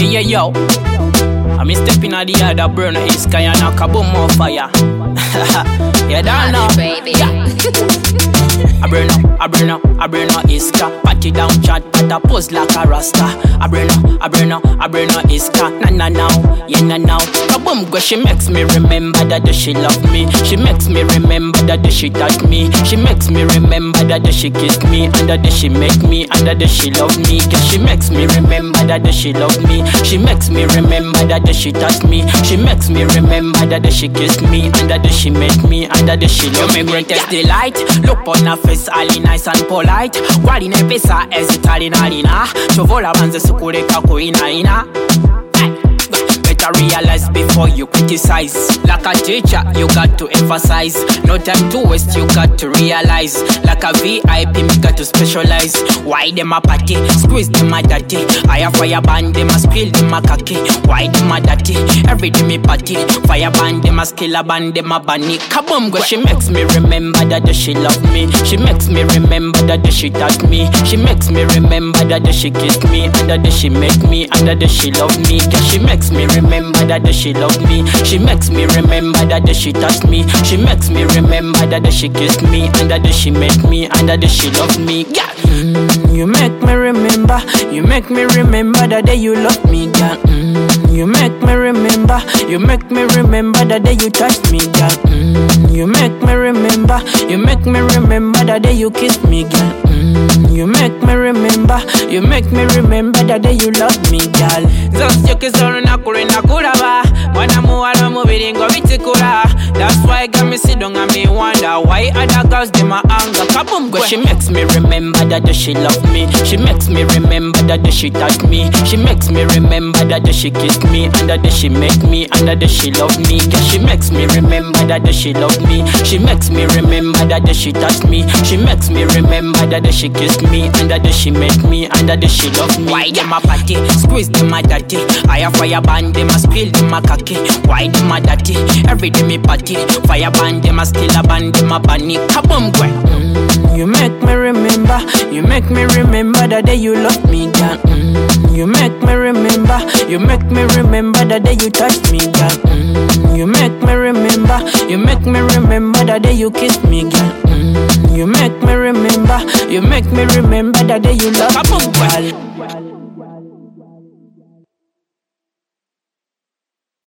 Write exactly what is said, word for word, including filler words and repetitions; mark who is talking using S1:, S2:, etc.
S1: Hey, yeah, yo. I'm stepping at the other burner, it's kind of knock a boom more fire. You don't know,
S2: baby.
S1: Yeah. I burn up, I burn up, I burn up iska. Party down chat, but I pose like a rasta. I burn up, I burn up, I burn up iska. Na na now, yeah na now. Kaboom girl, she makes me remember that day she love me. She makes me remember that day she touch me. She makes me remember that day she kiss me. And that day she make me, and that day she love me. Girl, she makes me remember that day she love me. She makes me remember that day she touch me. She makes me remember that day she kiss me. And that day she make me, and that day she love me. You make greatest delight. Look on her face, all nice and polite. Wali ne pesa ezitali nalina. Chovola banze sukuleka kuina ina. Better realize before you criticize. Like a teacher, you got to emphasize. No time to waste, you got to realize. Like a V I P, me got to specialize. Why them a party? Squeeze them a dirty. I a fire band, them a spill them a cocky. Why them a dirty? Every day me party. Fire band, them a skill a band, them a bunny. Kaboom girl, she makes me remember that day she love me. She makes me remember that day she touch me. She makes me remember that day she kiss me. And that day she make me, and that day she love me. Girl, she makes me remember that day she love me. She makes me remember that day she touch me. She makes me remember that day she kiss me. And that day she make me, and that day she love me. Yeah. Mm, you make me remember. You make me remember that day you love me, girl. Mm, you make me remember. You make me remember that day you touch me, girl. Mm, you make me remember. You make me remember that day you kiss me, girl. Mm, you make me remember. You make me remember that day you love me, girl. Zosyokezoro nakulenda kulaba. Mwana muwala mubiri ngo bitikula. That's why got me sit down and me wonder why other girls them a anger. Kaboom girl, she makes me remember that day she love me. She makes me remember that day she touch me. She makes me remember that day she kiss me. And that day she make me, and that day she love me. Girl, she makes me remember that day she love me. She makes me remember that day she touch me. She makes me remember that day she kiss me. And that day she make me, and that day she love me. Why them a party? Squeeze them a dirty. I a fire band, them a spill them a cocky. Why them a dirty? Every day me party. Fire band, them a still a band, them a bunny. Kaboom girl. Mm, you make me remember. You make me remember that day you love me, girl. Mm, you make me remember. You make me remember that day you touch me, girl. Mm, you make me remember. You make me remember that day you kiss me, girl. Mm, you make me remember. You make me remember that day you love me, girl.